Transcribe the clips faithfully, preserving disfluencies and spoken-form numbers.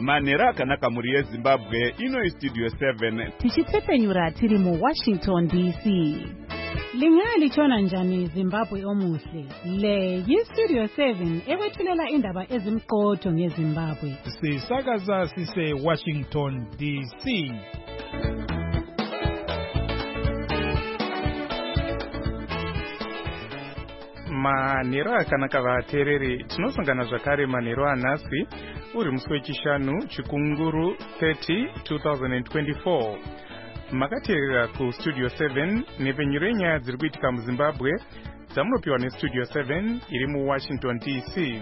Manera kanaka muri yeZimbabwe ino Studio seven. Tichitsepenyura tiri mu Washington D C. Lingali chona njani Zimbabwe omuhle. Le yi Studio seven ewethulela indaba ezimqotho ngeZimbabwe. Sisakaza sise Washington D C. Manero akanaka vatereri tinosangana zvakare manero anhasi uri musi wechishanu chikunguru thirty twenty twenty-four. Makateerera ku Studio seven nepenyuro yenyaya dziri kuitika muZimbabwe dzamunopiwa neStudio seven iri mu Washington D C.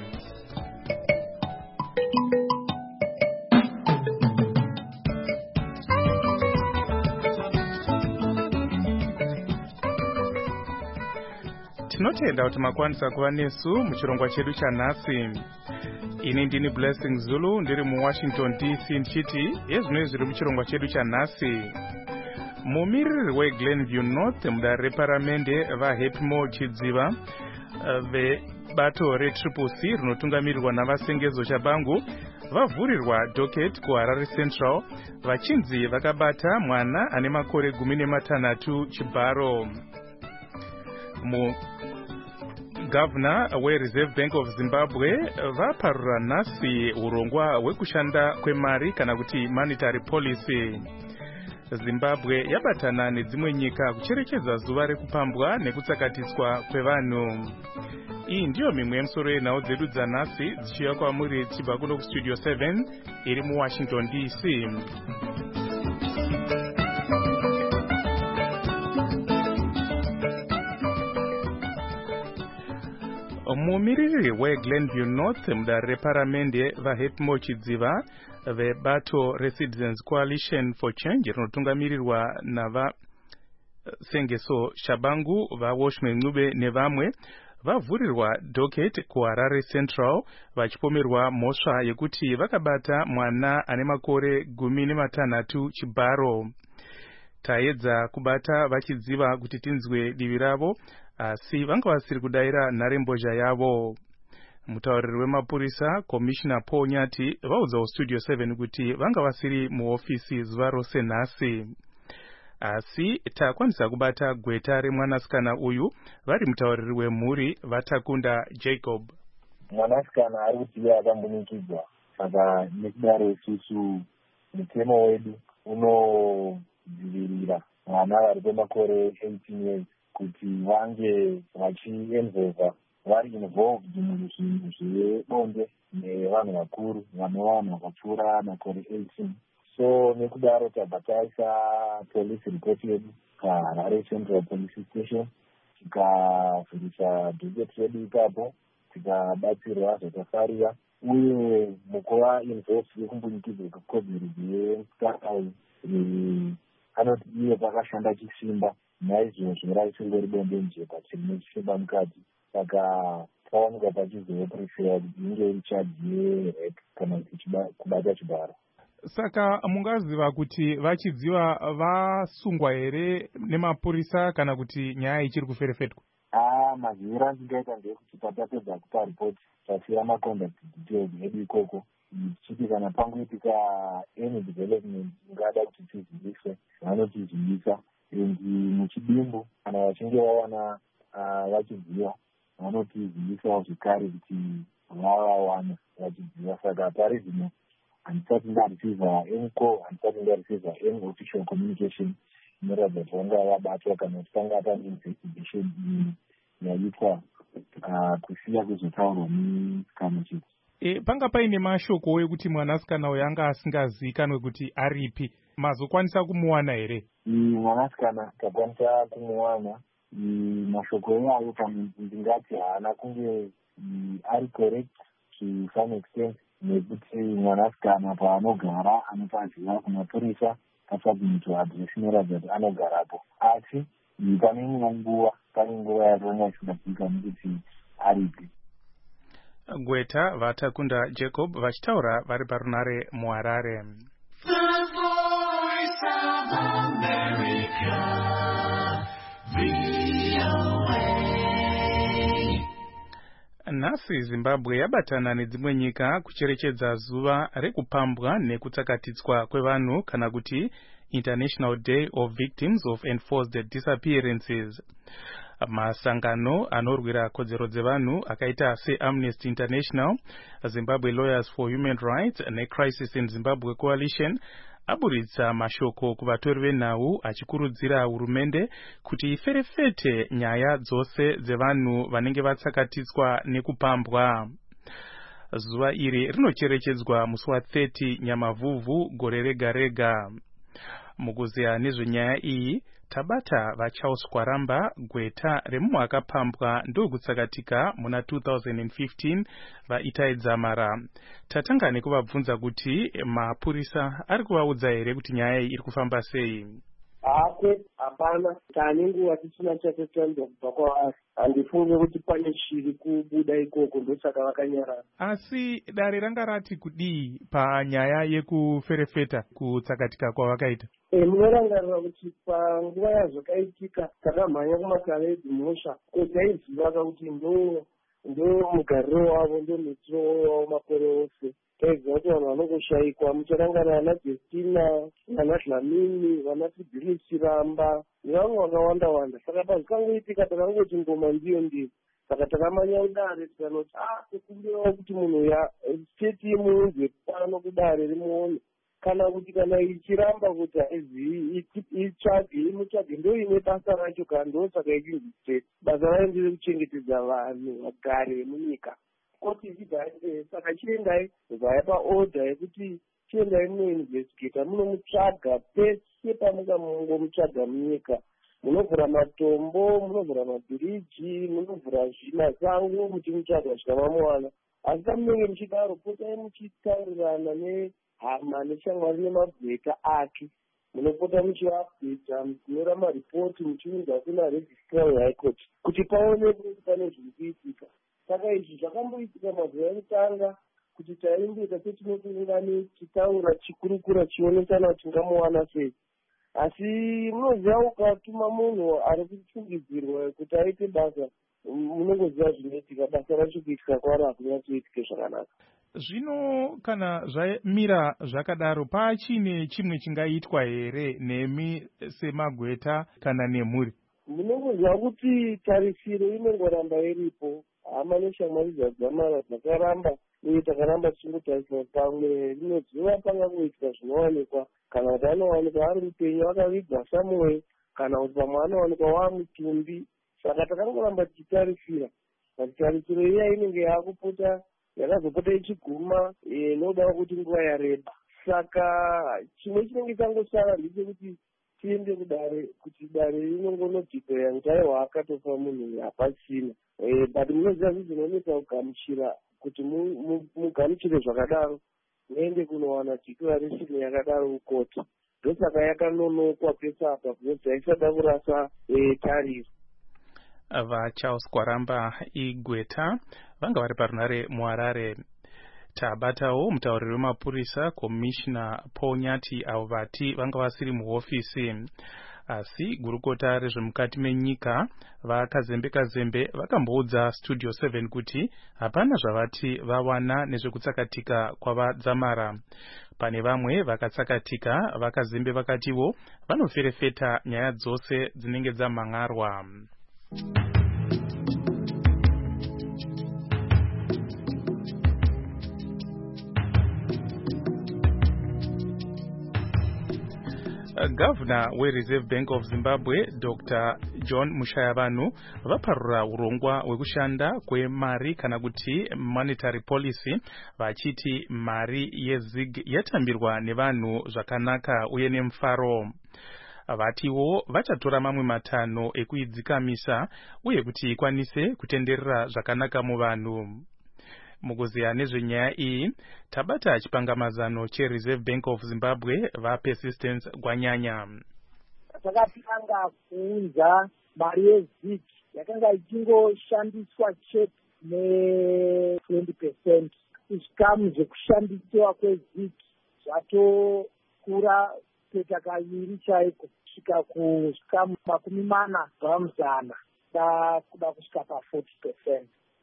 Tinotenda kuti makwanisa kuva nesu muchirongwa chedu chanhasi. Ini ndini Blessing Zulu ndiri mu Washington D C ndichiti yezvinoi zviri muchirongwa chedu chanhasi. Mumiriri weGlenview North mudare reparamende vaHappy More Chidziva vebato reTriple C rinotungamirirwa navasengezo Shabangu vavhurirwa docket kuHarare Central vachinzi vakabata mwana ane makore gumi nematanhatu chibharo. Mu Governor weReserve Bank of Zimbabwe vaparura nhasi urongwa hwekushanda kwemari kana kuti monetary policy. Zimbabwe yabatana nedzimwe nyika kucherechedza zuva rekupambwa nekutsakatiswa kwevanhu. Iyi ndiyo mimwe yemusoro yenhau dzedu dzanhasi dzichiuya kwamuri tichibva kuno kuStudio seven iri mu Washington D C. Mumiriri weGlenview North mudare reparamende vaHappy More Chidziva vebato reCitizens Coalition for Change rinotungamirirwa navasengeso Shabangu vaWashman Ncube nevamwe vavhurirwa docket kuHarare Central vachipomerwa mhosva yekuti vakabata mwana ane makore gumi nematanhatu chibharo. Taedza kubata vachidziva kuti tinzwe divi ravo asi vanga vasiri kudaira nharembozha yavo. Mutauriri wemapurisa Commissioner Paul Nyati vaudza Studio seven kuti vanga vasiri muofisi zuva rose nhasi. Asi takwanisa kubata gweta remwanasikana uyu vari mutauriri wemhuri vaTakunda Jacob. Mwanasikana ari kuti akambonikidzwa saka nekudaro isusu mutemo wedu unodzivirira vana vari kwemakore eighteen years kuti vange vachiinvolva vari involved muzvinhu zvebonde nevanhu vakuru vanowanhu vakapfuura makore eighteen. So nekudaro tabva taisa police report yedu kuHarare Central Police Station tikavhurisa docket yedu ipapo tikabatsirwa zvakafarira uye mukuva involved yekumbunikidzwa kwekodzero dzemusikana uyu anoti iye pakashanda chisimba naizvozvo raisingori bonde njeba chine chisimba mukati saka pawanika pachizoprefera kuti inge iri chaji yerape kana kubata chibharo. Saka mungaziva kuti vachidziva vasungwa here nemapurisa kana kuti nyaya ichiri kuferefetwa? Ah, maziviro andingaita ndekuti patapedza kupa ripoti tasiya maconduct details edu ikoko tichiti kana pangoitika any development ingada kuti tiziviswe vanotizivisa. Endi muchidimbu kana vachinge vawana vachidziva vanotizivisawo zvekare kuti vavawana vachidziva. Saka pari zvino handisati ndareceiva any call, handisati ndareceiva any official communication inoratidza kuti vanga vabatwa kana kuti panga pane investigation yaitwa kusiya kwezotaurwa musikana chete. E, panga paine mashoko ekuti mwanasikana uyu anga asingazivikanwe kuti aripi, mazokwanisa kumuwana here? Mwanasikana takwanisa kumuwana. Mashoko eyayo pamwe ndingati haana kunge ari correct to some extent nekuti mwanasikana paanogara anopaziva kumapurisa pasubmit address inoratidza kuti anogarapo, asi pane imwe nguva pane nguva yatonga isingazivikanwi kuti aripi. Gweta vaTakunda Jacob vachitaura vari parunare muHarare. nhasi Zimbabwe yabatana nedzimwe nyika kucherechedza zuva rekupambwa nekutsakatidzwa kwevanhu kana kuti International Day of Victims of Enforced Disappearances. Masangano anorwira kodzero dzevanhu akaita seAmnesty International, Zimbabwe Lawyers for Human Rights neCrisis in Zimbabwe Coalition aburitsa mashoko kuvatori venhau achikurudzira hurumende kuti iferefete nyaya dzose dzevanhu vanenge vatsakatidzwa nekupambwa. Zuva iri rinocherechedzwa musi wa thirty Nyamavhuvhu gore rega rega. Mukuziya nezvenyaya iyi tabata vaCharles Kwaramba, gweta remunhu akapambwa ndokutsakatika muna two thousand fifteen vaItai Dzamara. Tatanga nekuvabvunza kuti mapurisa ari kuvaudza here kuti nyaya iyi iri kufamba sei. Hake hapana, tane nguva tisina chatotanda kubva kwavari. Handifunge kuti pane chiri kubuda ikoko ndosaka vakanyarara. Asi dare ranga rati kudii panyaya yekuferefeta kutsakatika kwavakaita? E, munorangarira kuti panguva yazvakaitika takamhanya kumakaredi mhosva taiziva kuti ndo ndo mugariro wavo ndo mitiro wavo makore ose. Taiziva kuti vanhu vanokushayikwa. Mucharangarira vana Justina, vana Dlamini, vana Fidelis Ramba nevamwe vakawanda wanda. Saka pazvikangoitika takangoti ngoma ndiyo ndiyo. Saka takamanya kudare tikanoti ah tikumbirawo kuti munhu ya state yemuunzwe pano kudare rimuone. Kana kuti kana ichiramba kuti haizivi itsvage imutsvage ndo ine basa racho kana ndosaka ichinzi state. Basa rayo ndiri kuchengetedza vanhu vagare vemunyika. Koti ichibva saka chiendai zvaya paorder yekuti chiendai munoinvestigata munomutsvaga pese pamungamungomutsvaga munyika. Munovhura matombo, munovhura mabhiriji, munovhura masango muchimutsvaga kusvika mamuwana. Asi pamunenge muchidaro potai muchitaurirana nehama neshamwari nemagweta ake. Munopota muchiapdata muchinyora maripoti muchiudza kuna registrar high court kuti paonekwe kuti pane zviri kuitika. Saka izvi zvakamboitika mazuva ekutanga kuti taimbita setinokuungani tichitaura chikurukura chionesana kuti tingamuwana sei. Asi munoziva ukatuma munhu ari kufungidzirwa kuti aite basa munongoziva zvinoitika, basa racho kuitika kwaro hakunyatsoitike zvakanaka. Zvino kana zvamira zvakadaro pachine chimwe chingaitwa here nemi semagweta kana nemhuri? Munongoziva kuti tarisiro inongoramba iripo. Hama neshamwari dzadzamara dzakaramba uye takaramba tichingotarisira pamwe rimwe zuva pangangoitika zvinowanikwa, kana kuti anowanikwa ari mupenyu akaviga Samuel, kana kuti pamwe anowanikwa waamutumbi. Saka takangoramba tichitarisira kuti tarisiro iya inenge yaakupota yakazopota ichiguma noda kuti nguva yareba. Saka chimwe chinenge changosara ndechekuti tiende kudare kuti dare rinongonodhikleya kuti aiwa akatofa munhu hapasina. But munoziva zvinonetsa kugamuchira kuti mugamuchire zvakadaro muende kunowana declaration yakadaro kukoti. Ndosaka yakanonokwa pese apa kuti haisada kurasa tariro. VaCharles Kwaramba igweta vanga vari parunare muHarare. Tabatawo mutauriri wemapurisa Commissioner Paul Nyati avo vati vanga vasiri muhofisi. Asi gurukota rezvemukati menyika vakazembeka zembe vakamboudza Studio seven kuti hapana zvavati vawana nezvekutsakatika kwavadzamara. Pane vamwe vakatsakatika vakazembe vakatiwo vanoferefeta nyaya dzose dzinenge dzamhangarwa. Governor weReserve Bank of Zimbabwe Doctor John Mushayavanu vaparura urongwa hwekushanda kwemari kana kuti monetary policy vachiti mari yezig yatambirwa nevanhu zvakanaka uye nemufaro. Vatiwo vachatora mamwe matano ekuidzikamisa uye kuti ikwanise kutenderera zvakanaka muvanhu. Mukuziya nezvenyaya iyi tabata chipangamazano cheReserve Bank of Zimbabwe vaPersistence Gwanyanya. Takatanga kuunza mari yezig yakanga ichingoshandiswa chete ne twenty percent. Zvikamu zvekushandiswa kwezig zvatokura peta kaviri chaiko kusvika kuzvikamu makumi mana pamuzana kuda kusvika pa forty percent.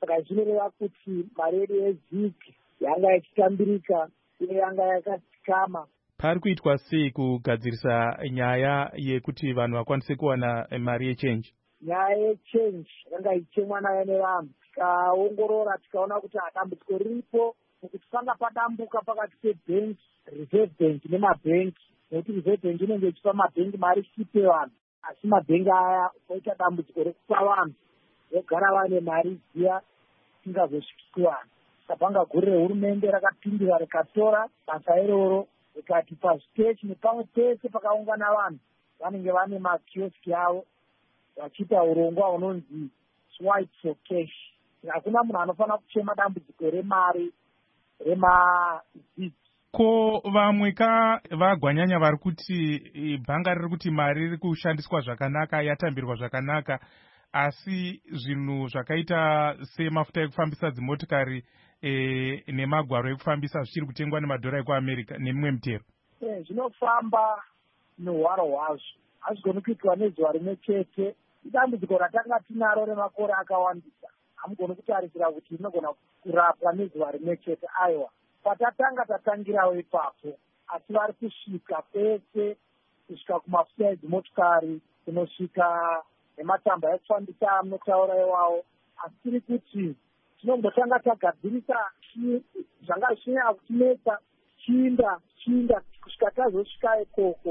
saka zvinoreva kuti mari yedu yeziki yanga ichitambirika uye yanga yakadzikama. Pari kuitwa sei kugadzirisa nyaya yekuti vanhu vakwanise kuwana mari yechenji? Nyaya yechenji yanga ichemwa nayo nevanhu, tikaongorora tikaona kuti dambudziko riripo nokuti panga padambuka pakati pebhenki, reserve bank nemabhenki, nokuti reserve bank inenge ichipa mabhenki mari isipe vanhu, asi mabhenki aya oita dambudziko rekupa vanhu vogara vane mari ziya isingazosviki kuvanhu. Saka bhanga guru rehurumende rakapindira rikatora basa iroro rikati pazviteshi nepamwe pese pakaungana vanhu vanenge vane makioski avo vachiita urongwa hunonzi swipe for cash. Hakuna munhu anofanira kuchema dambudziko remari remaziki. Ko vamwe ka vagwanyanya vari kuti bhanga riri kuti mari iri kushandiswa zvakanaka, yatambirwa zvakanaka, asi zvinhu zvakaita semafuta ekufambisa dzimotikari e, nemagwaro ekufambisa zvichiri kutengwa nemadhora ekuamerica nemimwe mitero. E, zvinofamba nehwaro hwazvo, hazvigoni kuitwa nezuva rimwe chete. Idambudziko ratanga tinaro remakore akawandisa, hamugoni kutarisira kuti rinogona kurapwa nezuva rimwe chete. Aiwa, patatanga tatangirawo ipapo, asi vari kusvika pese, kusvika kumafuta edzimotikari, kunosvika nematamba ekufambisa amunotaura iwawo, asi tiri kuti tinombotanga tagadzirisa zvanga zvichinyanya kutinetsa chinda chinda kusvika tazosvika ikoko.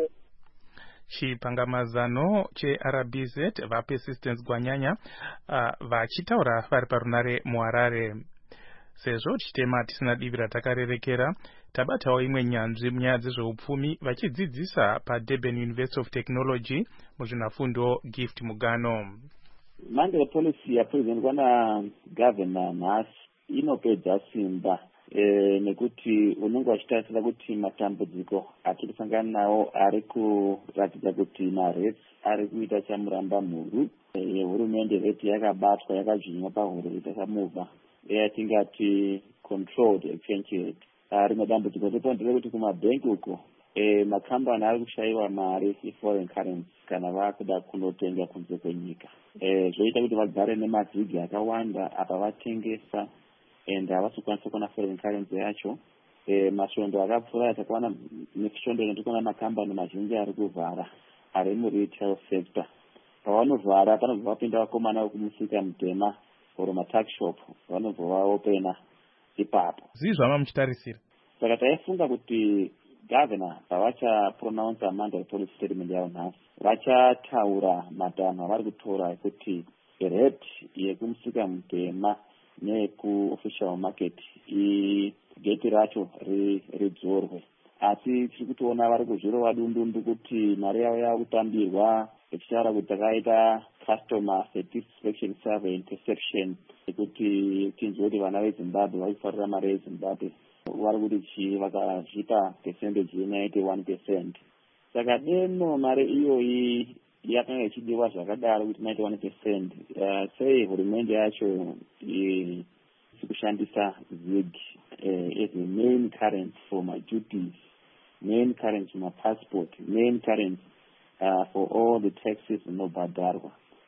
Chipangamazano cheR B Z vaPersistence Gwanyanya uh, vachitaura vari parunare muHarare. Sezvo tichitema tisina divi ratakarerekera, tabatawo imwe nyanzvi munyaya dzezveupfumi vachidzidzisa paDurban University of Technology muzvinafundo Gift Mugano. Mande policy yaprezentwa naGavana nhasi inopedza simba e, nekuti unenge wachitarisira kuti matambudziko atiri kusangana nawo ari kuratidza kuti marate ari kuita chamuramba mhuru. Hurumende rate yakabatwa yakadzvinywa pahuro itakamuvha yatingati controlled exchange rate. Rimwe dambudziko ndepondere kuti kumabhenki uko e, makambani ari kushayiwa mari yeforeign currency kana vakuda kunotenga kunze kwenyika. E, zvoita kuti vagare nemadzigi akawanda apa vatengesa ende havasi kukwanisa kuona foreign currency yacho. E, masvondo akapfuura takaona nesvondo notikuona makambani mazhinji ari kuvhara ari muretail sector. Pavanovhara panobva vapinda vakomana vekumusika mutema or matax shop vanobva vaopena ipapo. Zii zvama muchitarisira? Saka taifunga kuti Governor pavachapronounce mandatory policy statement yavo nhasi vachataura madanho avari kutora ekuti rate yekumusika mutema nekuofficial market igeti racho ridzorwe. Asi tiri kutoona vari kuzvirova dundundu kuti mari yavo yakutambirwa, ichitaura kuti takaita customer satisfaction survey interception ekuti tinzwa kuti vana veZimbabwe vari kufarira mari yeZimbabwe vari kuti chi vakazvipa percentage ye ninety-one percent. Saka deno mari iyoyi yakanga ichidiwa zvakadaro kuti ninety-one percent. Uh, sei hurumende yacho iri kushandisa zig uh, as the main currency for my duties, main currency for my passport, main currency uh, for all the taxes inobhadharwa.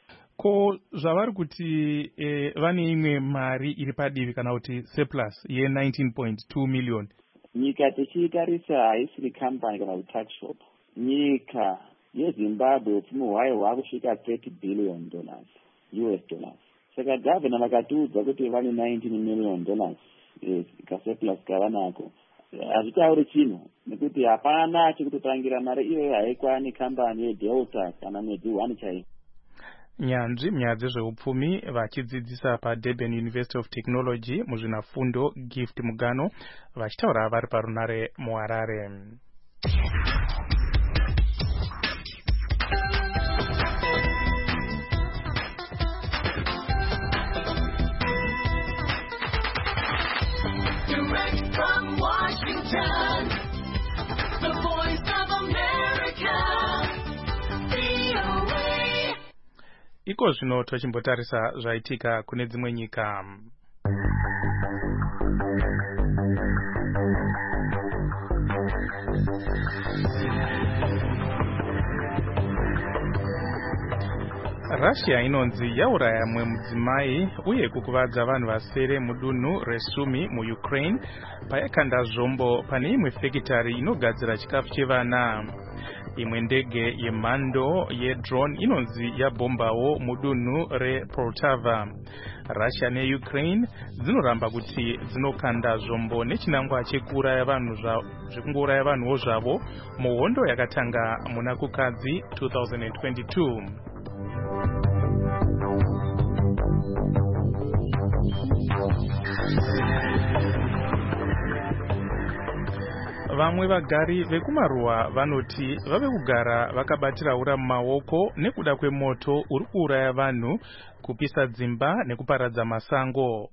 Ko zvavari kuti eh, vane imwe mari iri padivi kana kuti surplus ye nineteen point two million. Nyika tichitarisa haisiri company kana kuti tax shop. Nyika yeZimbabwe upfumi hwayo hwakusvika thirty billion dollars U S dollars. Saka Governor vakatiudza kuti vane nineteen million dollars yes, kasurplus kavanako. Hazvitauri chinhu nekuti hapana chekutotangira mari iyoyo haikwani company yeDelta kana mwedzi one chaiwo. Nyanzvi munyaya dzezveupfumi vachidzidzisa paDurban University of Technology muzvinafundo Gift Mugano vachitaura vari parunare muHarare. Direct from Washington, the voice of America, V O A. Iko zvino tochimbotarisa zvaitika kune dzimwe nyika. Russia inonzi yauraya mwe mudzimai uye kukuvadza vanhu vasere mudunhu reSumi muUkraine payakanda zvombo pane imwe fekitari inogadzira chikafu chevana. Imwe ndege yemhando yedrone inonzi yabhombawo mudunhu rePoltava. Russia neUkraine dzinoramba kuti dzinokanda zvombo nechinangwa chekuuraya vanhu zvekungouraya vanhuwo zvavo muhondo yakatanga muna kukadzi two thousand twenty-two. Vamwe vagari vekumaruwa vanoti vave kugara vakabatira ura mumaoko nekuda kwemoto uri kuuraya vanhu, kupisa dzimba nekuparadza masango.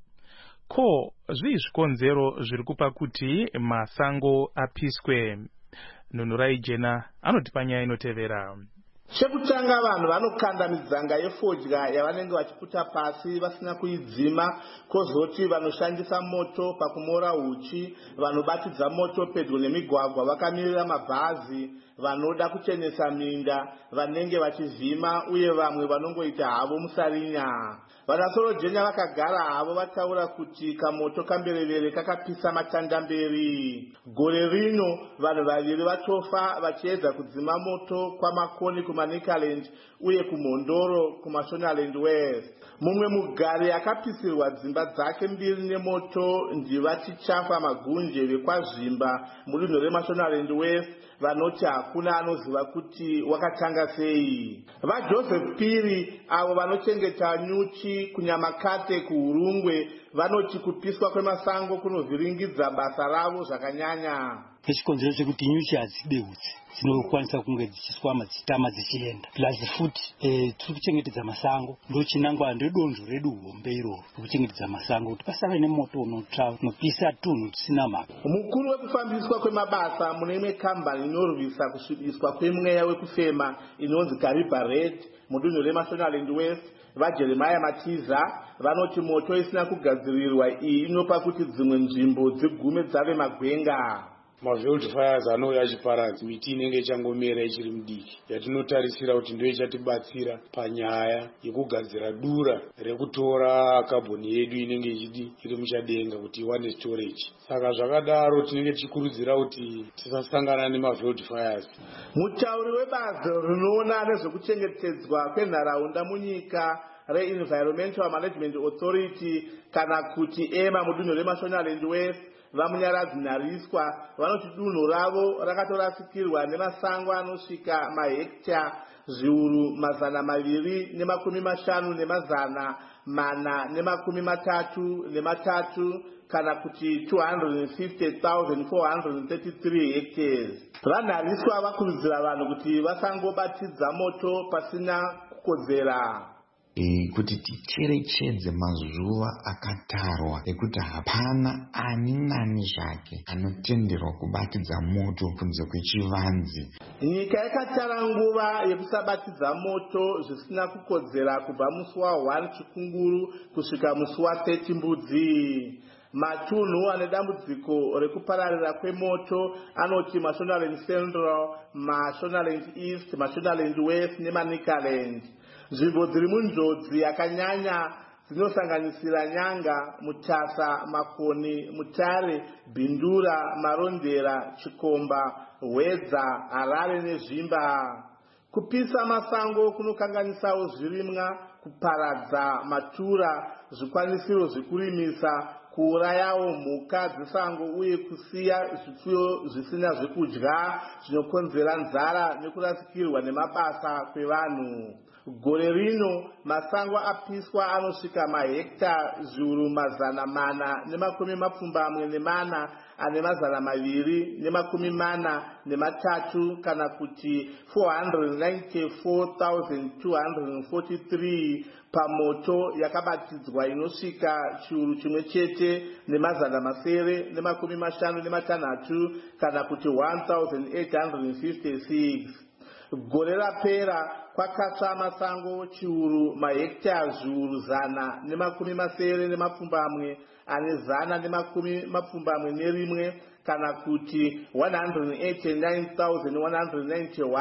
Ko zvii zvikonzero zviri kupa kuti masango apiswe? Nunurai Jena anotipa nyaya inotevera. Chekutanga vanhu vanokanda midzanga yefodya yavanenge vachiputa pasi vasina kuidzima, kozoti vanoshandisa moto pakumora uchi, vanobatidza moto pedyo nemigwagwa vakamirira mabhazi, vanoda kuchenesa minda, vanenge vachivhima uye vamwe vanongoita havo musarinya. Vanasorojenya vakagara havo vataura kuti kamoto kamberevere kakapisa matanda mberi. Gore rino vanhu vaviri vatofa vachiedza kudzima moto kwamakoni kumaNicaland uye kumhondoro kumaShonaland West. Mumwe mugari akapisirwa dzimba dzake mbiri nemoto ndivachichafa magunje vekwazvimba mudunhu reMashonaland West vanoti hakuna anoziva kuti wakatanga sei. VaJoseph Piri avo vanochengeta nyuchi kuNyamakate kuHurungwe vanoti kupiswa kwemasango kunovhiringidza basa ravo zvakanyanya. Chikonzero chekuti nyuchi hadzibeutsi dzinokwanisa kunge dzichiswa madzitama dzichienda. Plus futi eh, tiri kuchengetedza masango ndochinangwa ndedonzvo redu hombe iroro kuchengetedza masango kuti pasave nemoto unotsva unopisa tunhu tusina mhaka. Mukuru wekufambiswa kwemabasa mune imwe kambani inorwisa kusvibiswa kwemweya wekufema inonzi Kariba Red mudunhu reMashonaland West, vaJeremiah Matiza vanoti moto isina kugadzirirwa iyi inopa kuti dzimwe nzvimbo dzigume dzave magwenga. Mafield fires anouya achiparadza miti inenge ichangomera ichiri midiki yatinotarisira kuti ndio ichatibatsira panyaya yekugadzira dura rekutora kabhoni yedu inenge ichidi iri muchadenga kuti iwane storage. Saka zvakadaro tinenge tichikurudzira kuti tisasangana nemafield fires. Mutauri webazi rinoona nezvekuchengetedzwa kwenharaunda munyika reEnvironmental Management Authority kana kuti EMA mudunhu reMashonaland West vamunyaradzi Nhariswa vanoti dunhu ravo rakatorasikirwa nemasango anosvika mahekta zviuru mazana maviri nemakumi mashanu nemazana mana nemakumi matatu nematatu kana kuti two hundred fifty thousand four hundred thirty-three hectares. VaNhariswa vakurudzira vanhu kuti vasangobatidza moto pasina kukodzera. E, kuti ticherechedze mazuva akatarwa ekuti hapana ani nani zvake anotenderwa kubatidza moto kunze kwechivanze. Nyika yakatara nguva yekusabatidza moto zvisina kukodzera kubva musi wa one Chikunguru kusvika musi wa thirty Mbudzi. Matunhu ane dambudziko rekupararira kwemoto anoti Mashonaland Central, Mashonaland East, Mashonaland West neManicaland. Nzvimbo dziri munjodzi yakanyanya dzinosanganisira Nyanga, Mutasa, Makoni, Mutare, Bindura, Marondera, Chikomba, Hwedza, Harare neZvimba. Kupisa masango kunokanganisawo zvirimwa, kuparadza matura, zvikwanisiro zvekurimisa, kuurayawo mhuka dzesango uye kusiya zvipfuyo zvisina zvekudya zvinokonzera nzara nekurasikirwa nemabasa kwevanhu. Gore rino masango apiswa anosvika mahekta zviuru mazana mana nemakumi mapfumbamwe nemana ane mazana maviri nemakumi mana nematatu kana kuti four hundred ninety-four thousand two hundred forty-three pamoto yakabatidzwa inosvika chiuru chimwe chete nemazana masere nemakumi mashanu nematanhatu kana kuti one thousand eight hundred fifty-six. Gore rapera kwakatsva masango chiuru mahekta zviuru zana nemakumi masere nemapfumbamwe ane zana nemakumi mapfumbamwe nerimwe kana kuti one hundred eighty-nine thousand one hundred ninety-one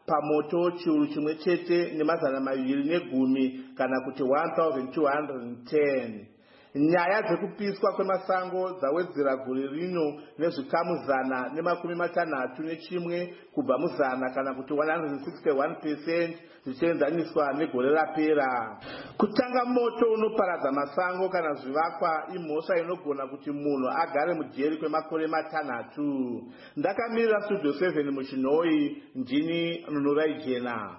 pamoto chiuru chimwe chete nemazana maviri negumi kana kuti one thousand two hundred ten. Nyaya dzekupiswa kwemasango dzawedzera gore rino nezvikamu zana nemakumi matanhatu nechimwe kubva muzana kana kuti one hundred sixty-one percent zvichienzaniswa negore rapera. Kutanga moto unoparadza masango kana zvivakwa imhosva inogona kuti munhu agare mujeri kwemakore matanhatu. Ndakamirira Studio seven muchinoi, ndini Nunurai Jena.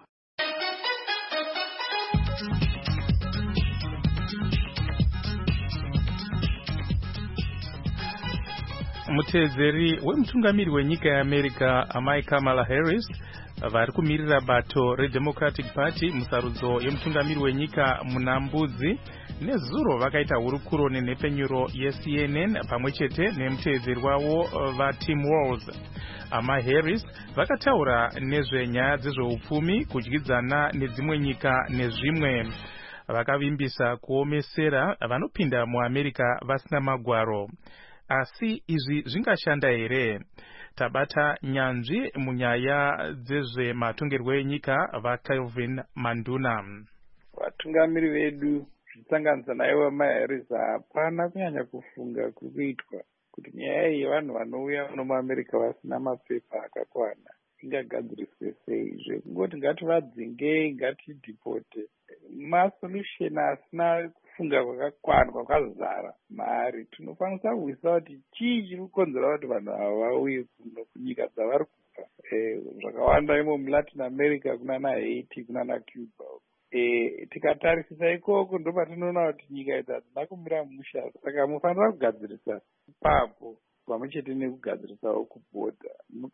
Mutedzeri wemutungamiri wenyika yeAmerica amai Kamala Harris vari kumirira bato reDemocratic Party musarudzo yemutungamiri wenyika munambudzi nezuro vakaita hurukuro nenhepfenyuro yeC N N pamwe chete nemutedzeri wavo vaTim Walz. Amai Harris vakataura nezvenyaya dzezveupfumi, kudyidzana nedzimwe nyika nezvimwe. Vakavimbisa kuomesera vanopinda muAmerica vasina magwaro. Asi izvi zvingashanda here? Tabata nyanzvi munyaya dzezvematongerwo enyika vaCalvin Manduna. Vatungamiri vedu zvisanganisa naivo Amai Harris hapana kunyanya kufunga kuri kuitwa kuti nyaya iyi yevanhu vanouya muno muAmerica vasina mapepa akakwana ingagadziriswe sei. Zvekungoti ngativadzingei, ngatidhipote, masolution asina kufunga kwakakwana kwakazara mari. Tinokwanisa kuisa kuti chii chiri kukonzera kuti vanhu ava vauye kuno kunyika dzavari kubva. Zvakawanda imo muLatin America kunana Haiti kunana Cuba. E, tikatarisisa ikoko ndo patinoona kuti nyika idzi hadzina kumira musha. Saka mufanira kugadzirisa ipapo pamwe chete nekugadzirisawo kubhodha.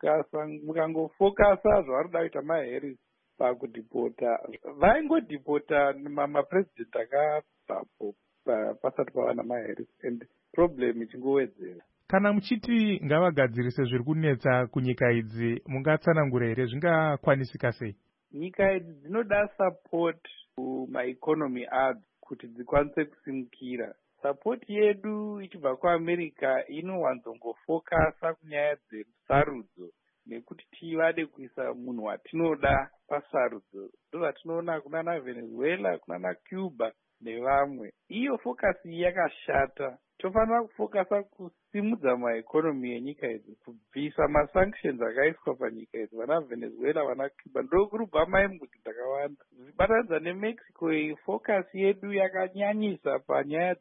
Mukangofokasa zvavari kuda kuita maHarris pakudhipota, vaingodhipota mapresident akabvapo pasati pava namaHarris and problem ichingowedzera. Kana muchiti ngavagadzirise zviri kunetsa kunyika idzi, mungatsanangura here zvingakwanisika sei? Nyika idzi dzinoda support kumaeconomy adzo kuti dzikwanise kusimukira. Support yedu ichibva kuAmerica inowanzongofokasa kunyaya dzesarudzo nekuti tivade kuisa munhu watinoda pasarudzo. Ndozvatinoona kunana Venezuela, kunana Cuba nevamwe. Iyo focus yakashata. Tofanira kufokasa kusimudza maeconomy enyika idzi, kubvisa masanctions akaiswa panyika idzi. Vana Venezuela, vana Cuba ndokurubva maimbuti dzakawanda. Zvibatanidza neMexico, iyi focus yedu yakanyanyisa panyaya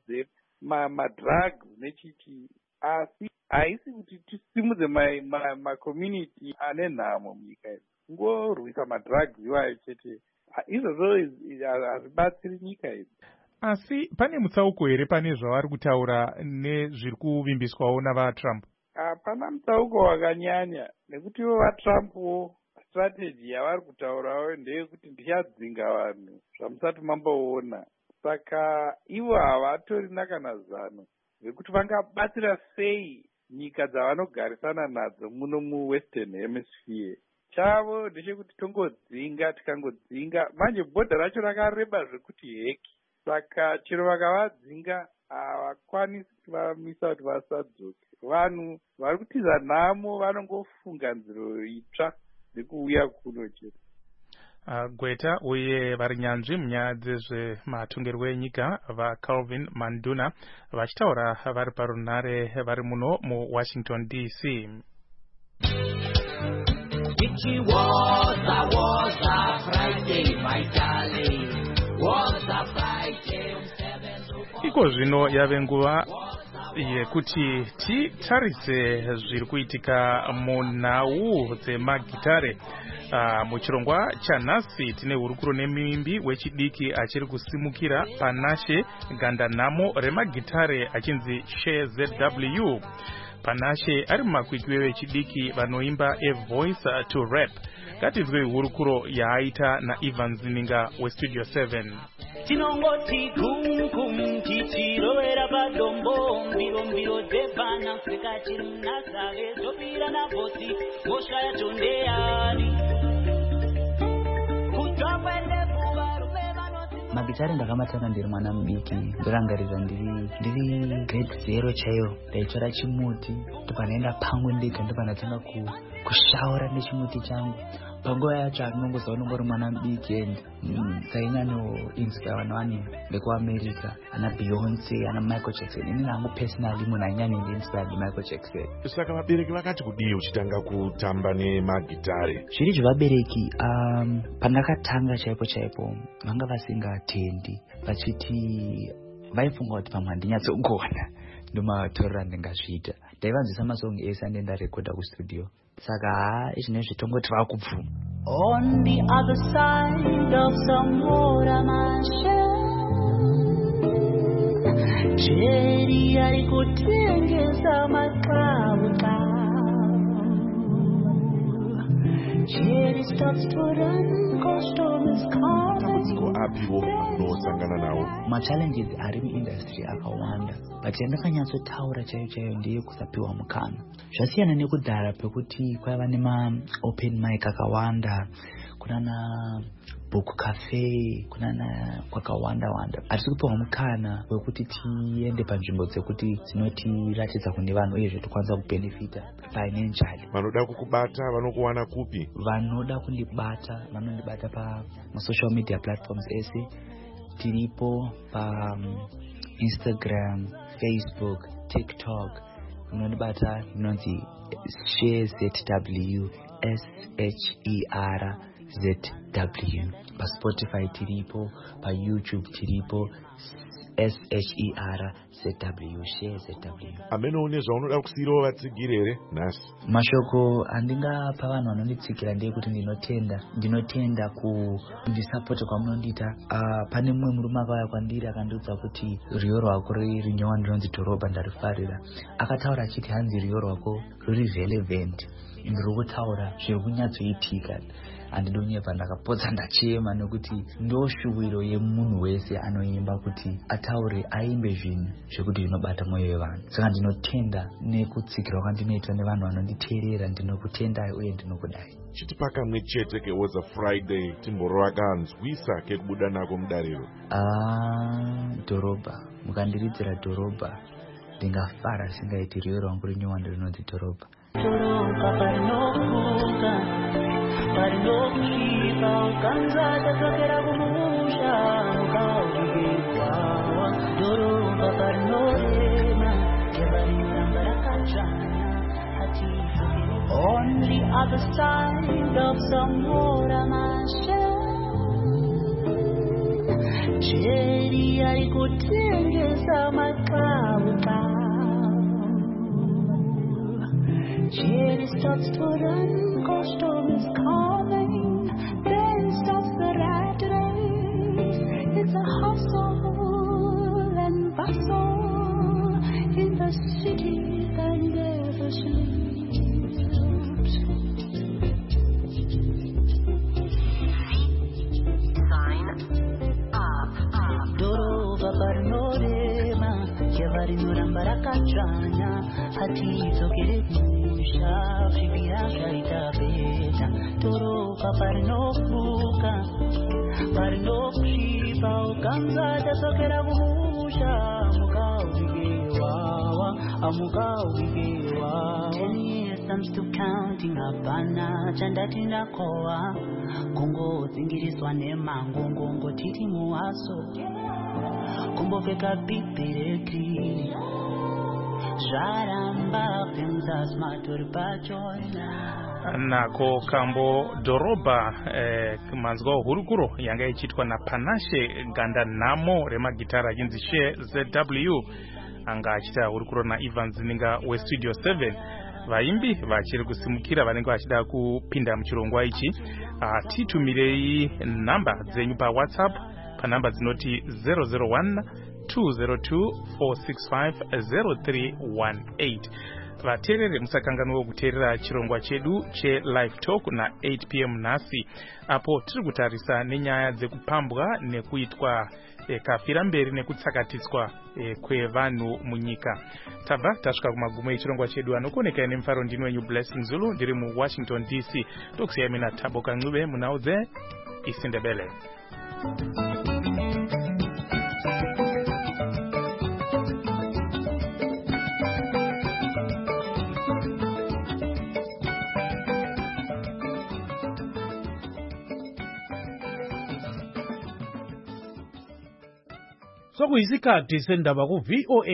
dzemadrugs nechiti, asi haisi kuti tisimudze macommunity ane nhamo munyika idzi. Ngorwisa madrugs iwayo chete. Izvozvo hazvibatsiri nyika idzi. Asi pane mutsauko here pane zvavari kutaura nezviri kuvimbiswawo navaTrump? Hapana mutsauko wakanyanya, nekuti ivo vaTrumpwo strategy yavari kutaurawo ndeyekuti ndichadzinga vanhu zvamusati mamboona. Saka ivo havatorina kana zano zvekuti vangabatsira sei nyika dzavanogarisana nadzo muno muWestern Hemisphere. Chavo ndechekuti tongodzinga, tikangodzinga manje bhodha racho rakareba zvekuti heki. Saka chero vakavadzinga havakwanisi kuvamisa kuti vasadzoke. Vanhu vari kutiza nhamo vanongofunga nziro itsva dzekuuya kuno chete. Uh, Gweta uye vari nyanzvi munyaya dzezvematongerwo enyika vaCalvin Manduna vachitaura vari parunhare vari muno muWashington D C. It was a was a Friday, my darling. Was a Friday on seven. Iko zvino yave nguva yekuti titarise zviri kuitika munhau dzemagitare. Uh, muchirongwa chanhasi tine hurukuro nemimbi wechidiki achiri kusimukira Panashe gandanhamo remagitare achinzi Share Z W. Panashe ari mumakwikwi vechidiki vanoimba A Voice to Rap. Ngatinzwe hurukuro yaaita naIvan Zininga weStudio seven. Tinongoti kum kum tichirovera padombo mbiro mbiro dzebhana sekachiri munazave zopira nabhosi mosha yatondeyani magitare ndakamatana ndiri mwana mudiki ndorangarira ndiri ndiri grade zero chaiyo ndaitora chimuti ndopanaenda pamwe ndega ndopanatanga kushaura nechimuti changu panguva yacho anongozaona ungori mwana mudiki and sainyanoinspire vanhu vane vekuamerica ana Beyonce ana Michael Jackson. Ini nangu personally munhu ainyanindinspire Michael Jackson. Saka vabereki vakati kudii uchitanga kutamba nemagitare? Zviri zvevabereki um, pandakatanga chaipo chaipo vanga vasingatendi vachiti vaifunga kuti pamwe handinyatsogona ndomavatorera ndingazviita. Ndaivanzwisa masongi ese ande ndarekodha kustudio. Saka haa izvinezvi tongoti vakubvuma. On the other side of some water machine, Jerry alikutengeza makauka. Jerry starts to run, cause storm is coming. Apiwo anosangana nawo. Ma-challenges ari muindustry akawanda, but yandakanyatsotaura chaiyo chaiyo ndeye kusapiwa mukana. Zvasiyana nekudhara pekuti kwaiva nema-open mic akawanda, kunana book cafe, kunana kwakawanda wanda. Hatisi kupiwa mukana wekuti tiende panzvimbo dzekuti dzinotiratidza kune vanhu uyezve tikwanisa kubenefita financially. Vanoda kukubata vanokuwana kupi? Vanoda kundibata vanondibata pa social media platforms ese. Tiripo pa um, Instagram, Facebook, TikTok. Unondibata inonzi Share Z W, S H E R Z W. Pa Spotify tiripo, pa YouTube tiripo, S H E R Z W, Share Z W. Ameno unezva unoda kusiro vatsigirere nasi. Mashoko andingapa vanhu vanonditsikira ndeyekuti ndinotenda ndinotenda ku ndisupport kwamunondita. Uh, pane mumwe murume akauya kwandiri akandiudza kuti riyo rwako rinyowa ndinonzi Dhorobha ndarifarira. Akataura achiti hanzi riyo rwako ruri relevant, ndiri kutaura zviri kunyatsoitika. Andidonyepa ndakapotsa ndachema nekuti ndoshuwiro yemunhu wese anoimba kuti ataure aimbe zvinhu zvekuti zvinobata mwoyo wevanhu. Saka ndinotenda nekutsikirwa kwandinoitwa nevanhu vanonditeerera. Ndinokutendai uye ndinokudai. Chiti pakamwe chete kewoza Friday timboro akanzwisa kekubuda nako mudariro. Ah, Dhorobha. Mukandiridzira Dhorobha ndingafara singaiti riyo rangu rinyowa ndinonzi Dhorobha. Dhorobha parinokuka parinokushipa ukanzata dzokera kumusha mukaugigekwawa. Dhorobha parinorema kevariramba rakadzvanya hatizo. On the other side of some water machine, Jerry alikutengeza makauka. Jerry starts to run, cause storm is coming. Then starts the rat race. It's a hustle and bustle in the city that never sleeps. Sign up, up. Dhorobha parinorema kevarinyoramba rakadzvanya hatidzokere kumusha zvibira zvaita beta. Dhorobha parinofuka parinokusvipa ukanzata dzokera kumusha mukauvigewawa amukauvigewawa. Ten years I'm still counting hapana chandati ndakowa. Kungodzingiriswa nemango ngongo titi muhaso kumbopfeka bhibhireki zvaramba penza smatori pachoina. Nako kambo Dhorobha eh, manzwa hurukuro yanga ichitwa na Panashe ganda namo remagitara achinzi Share Z W anga achita hurukuro na Evans Ninga we Studio seven. Vaimbi vachiri kusimukira vanenge vachida kupinda muchirongwa ichi. Uh, titumirei namba dzenyu pa WhatsApp pa namba dzinoti zero zero one two zero two four six five zero three one eight. Vateerere musakanganwa kuteerera chirongwa chedu che live talk na eight p m nasi, apo tiri kutarisa nenyaya dzekupambwa nekuitwa e, kafira mberi nekutsakatiswa e, kwevanhu munyika. Tabva tasvika kumagumo echirongwa chedu. Anokoneka nemufaro ndini wenyu Blessing Zulu ndiri mu Washington D C. Tokusiyai mina Thabo Kancube munhau dzeIsindebele. sokuyisikhathi sendaba ku-V O A